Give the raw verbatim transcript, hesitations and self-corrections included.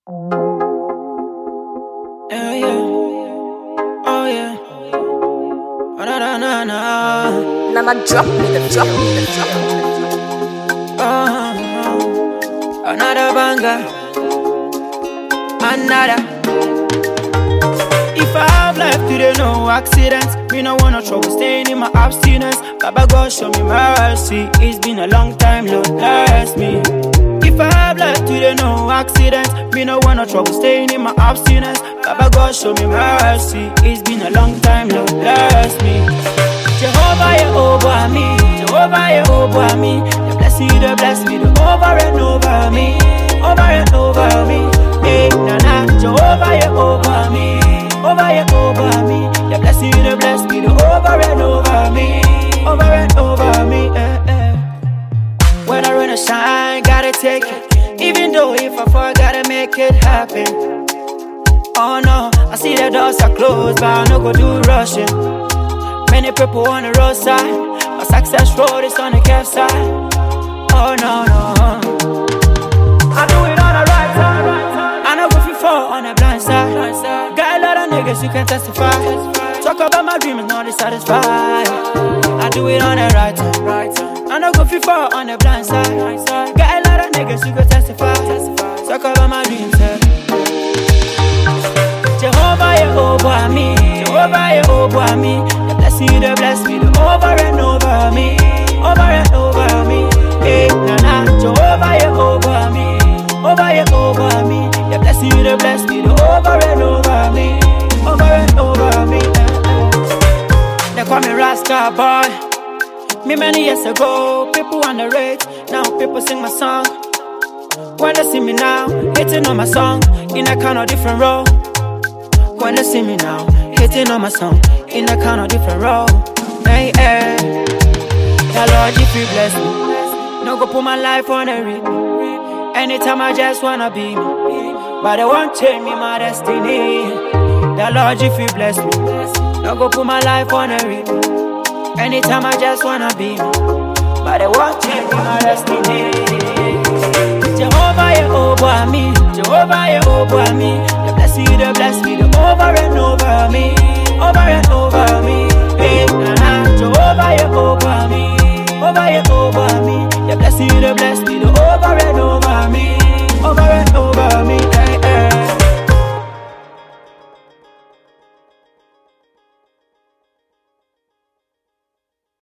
Yeah, yeah. Oh, yeah. Oh, na, na, na, na. Now my drop me the drop me the drop me the Oh, oh. Another banger. Another. If I have life today, no accidents. Me no want no trouble staying in my abstinence. Baba God show me mercy. It's been a long time, Lord bless me. If I have life today, no accidents. Me no want no trouble staying in my abstinence. Baba God show me mercy. It's been a long time, Lord bless me. Jehovah, you over me. Jehovah, you over me. The bless you, the bless me, the over and over me, over and over me. Hey, na na. Jehovah, you over me. Over you, over me. The bless you, the bless me, the over and over me, over and over me. Eh, eh. When I run a shine, gotta take it. Even though if I fall, gotta make it happen. Oh no, I see the doors are closed, but I no go do rushing. Many people on the roadside, my success road is on the left side. Oh no, no, I do it on the right side. I know if you fall on the blind side. Got a lot of niggas you can testify. Talk about my dream and not satisfied. I do it on the right side. I know if you fall on the blind side. Got a lot of niggas you can testify. Talk about my dreams. Jehovah, you over me. Jehovah, you over me. The bless you, the bless me, the over and over me, over and over me. Hey, na na. Jehovah, you over me. Over you, over me. The bless you, the bless me, the over and over me, over and over me. They call me Rasta boy. Me many years ago, people underrate. Now people sing my song. When they see me now, hitting on my song in a kind of different role. When they see me now, hitting on my song in a kind of different role. Hey, hey. The Lord, if you bless me, no go put my life on a read. Anytime I just wanna be me, but they won't change me my destiny. The Lord, if you bless me, no go put my life on a read. Anytime I just wanna be me, but they won't change me my destiny. Jehovah, you over me. Jehovah, you over me. The bless you, the bless me, the over and over me, over and over me. Hey, na na. Jehovah, you over me. Over you, over me. The bless you, the bless me, the over and over me, over and over.